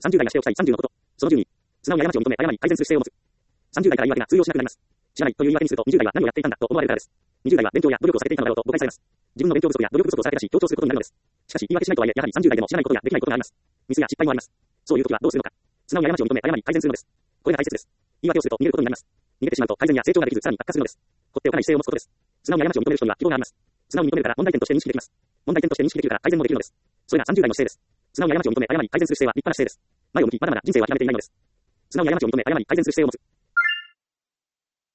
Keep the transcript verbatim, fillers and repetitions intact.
さんじゅう代がしておきたいさんじゅうのこと。そのじゅうに、素直に過ちを認め、謝り、改善する姿勢を持つ。さんじゅう代から言い訳が通用しなくなります。知らないという言い訳にすると、にじゅう代は何をやっていたんだと思われるからです。にじゅう代は勉強や努力を避けていたのだろうと誤解されます。自分の勉強不足や努力不足をさらけ出し、強調することになるのです。しかし、言い訳しないとはいえ、やはりさんじゅう代でも知らないことやできないことがあります。ミスや失敗もあります。そういう時はどうするのか。素直に過ちを認め、謝り、改善するのです。これが大切です。言い訳をすると逃げることになります。逃げてしまうと改善や成長ができず、さらに悪化するのです。放っておかない姿勢を持つことです。素直に過ちを認める人には希望があります。素直に認めるから問題点として認識できます。問題点として認識できるから改善もできるのです。それがさんじゅう代の姿勢です。素直に過ちを認め、謝り、改善する姿勢は立派な姿勢です。前を向き、まだまだ人生は諦めていないのです。素直に過ちを認め、謝り、改善する姿勢を持つ。